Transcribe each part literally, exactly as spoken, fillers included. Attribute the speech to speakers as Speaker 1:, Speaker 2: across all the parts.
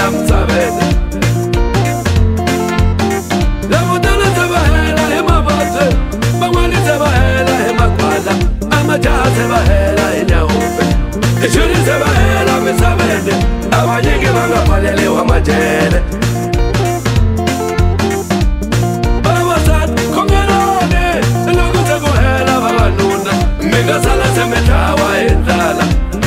Speaker 1: mtsaveni lavutana se va hela hi mavabyi van'wani se va hela hi makwala amajaha se va hela hi nyahumbe ixuni se va hela misaveni a vanyingi va nga pfaleliwa majele vavasati khongelani loko se ku hela vavanuna mi nga sala se mi dlawa hi ndlala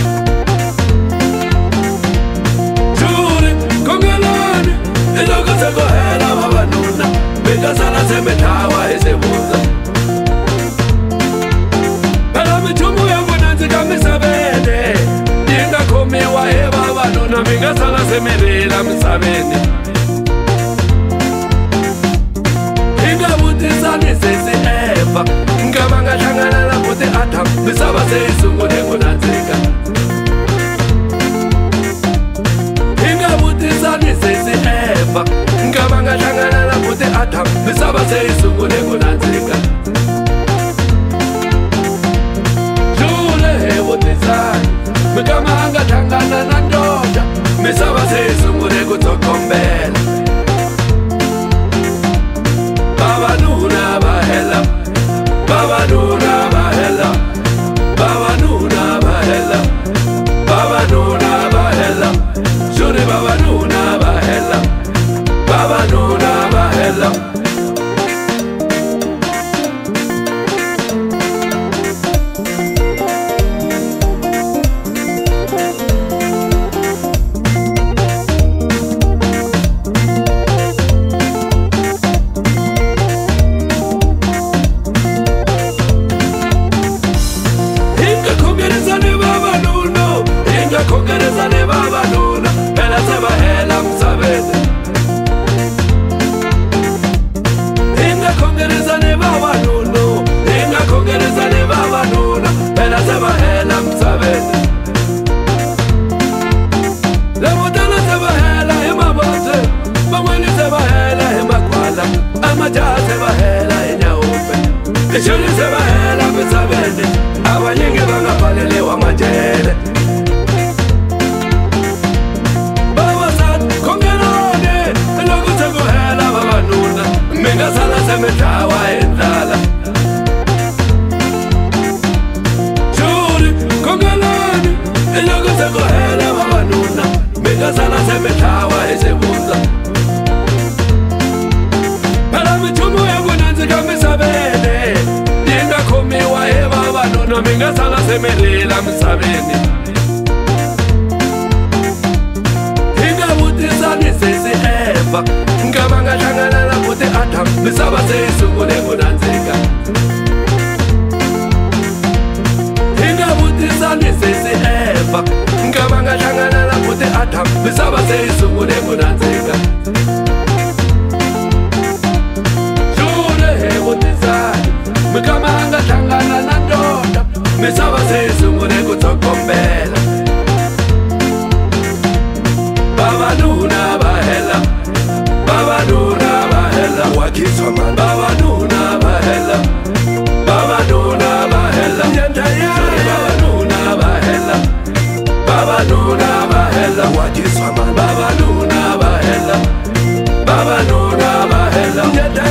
Speaker 1: juri khongelani loko se ku hela vavanuna mi nga sala se mi dlawa hi swivundza phela minchumu ya ku nandzika misaveni yi nga khomiwa hi vavanuna mi nga sala se mi rila misaveni hi nga vutisani sesi Eva nga va nga hlangana na buti Adam misava se yi sungule ku nandzika hi nga vutisani sesi Eva nga va nga hlangana na buti Adam misava se yi sungule ku nandzika jule hi vutisani mikama a nga hlangana na ndoda misava se yi sungule ku tsokombela vavanuna va hela vavanuna va hela vavanuna va hela vavanuna va hela juri vavanuna va hela vavanuna va hela khongerezani vavanuna phela se va hela mtsaveni hi nga khongerezani vavanuna hi nga khongerezani vavanuna phela se va hela mtsaveni lavutana se va hela hi mavabyi van'wani se va hela hi makwala amajaha se va hela hi nyahumbe ixuni se va hela misaveni a vanyingi va nga pfaleliwa majele minga sala se mi dlawa hi ndlala juri khongelani loko se ku hela vavanuna minga sala se mi dlawa hi swivundza phela minchumu ya ku nandzika misaveni yi nga khomiwa hi vavanuna mi nga sala se mi rila misaveni hi nga vutisani sesi Eva nga va nga hlangana na buti Adam misava se yi sungule ku nandzika hi nga vutisani sesi Eva nga va nga hlangana na buti Adam misava se yi sungule ku nandzika jule hi vutisani mikama a nga hlangana na ndoda misava se yi sungule ku tsokombela vavanuna va hela vavanuna va hela wakhiswa mani vavanuna va hela vavanuna va hela vavanuna va hela vavanuna va hela wakhiswa mani vavanuna va hela vavanuna va hela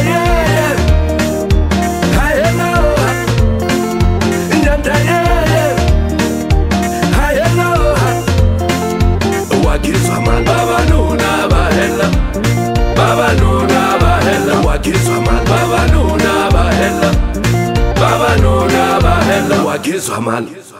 Speaker 1: wakhiswa mani vavanuna va hela vavanuna va hela wakhiswa mani vavanuna va hela vavanuna va hela wakhiswa mani